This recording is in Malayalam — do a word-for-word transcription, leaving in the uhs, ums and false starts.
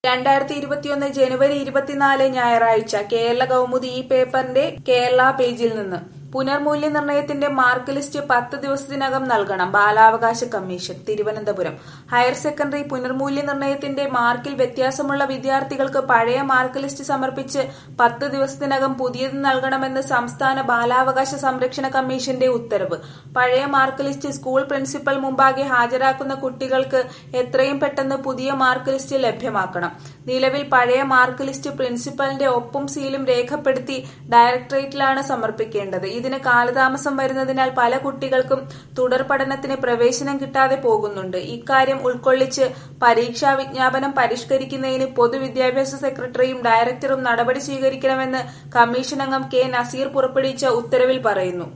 രണ്ടായിരത്തി ഇരുപത്തിയൊന്ന് ജനുവരി ഇരുപത്തിനാല് ഞായറാഴ്ച കേരള കൗമുദി ഈ പേപ്പറിന്റെ കേരള പേജിൽ നിന്ന് പുനർമൂല്യനിർണയത്തിന്റെ മാർക്ക് ലിസ്റ്റ് പത്ത് ദിവസത്തിനകം നൽകണം ബാലാവകാശ കമ്മീഷൻ. തിരുവനന്തപുരം ഹയർ സെക്കൻഡറി പുനർമൂല്യനിർണയത്തിന്റെ മാർക്കിൽ വ്യത്യാസമുള്ള വിദ്യാർത്ഥികൾക്ക് പഴയ മാർക്ക് ലിസ്റ്റ് സമർപ്പിച്ച് പത്ത് ദിവസത്തിനകം പുതിയത് നൽകണമെന്ന് സംസ്ഥാന ബാലാവകാശ സംരക്ഷണ കമ്മീഷന്റെ ഉത്തരവ്. പഴയ മാർക്ക് ലിസ്റ്റ് സ്കൂൾ പ്രിൻസിപ്പൽ മുമ്പാകെ ഹാജരാക്കുന്ന കുട്ടികൾക്ക് എത്രയും പെട്ടെന്ന് പുതിയ മാർക്ക് ലിസ്റ്റ് ലഭ്യമാക്കണം. നിലവിൽ പഴയ മാർക്ക് ലിസ്റ്റ് പ്രിൻസിപ്പലിന്റെ ഒപ്പും സീലും രേഖപ്പെടുത്തി ഡയറക്ടറേറ്റിലാണ് സമർപ്പിക്കേണ്ടത്. ഇതിന് കാലതാമസം വരുന്നതിനാൽ പല കുട്ടികൾക്കും തുടർ പഠനത്തിന് പ്രവേശനം കിട്ടാതെ പോകുന്നുണ്ട്. ഇക്കാര്യം ഉൾക്കൊള്ളിച്ച് പരീക്ഷാ വിജ്ഞാപനം പരിഷ്കരിക്കുന്നതിന് പൊതുവിദ്യാഭ്യാസ സെക്രട്ടറിയും ഡയറക്ടറും നടപടി സ്വീകരിക്കണമെന്ന് കമ്മീഷൻ അംഗം കെ നസീർ പുറപ്പെടുവിച്ച ഉത്തരവിൽ പറയുന്നു.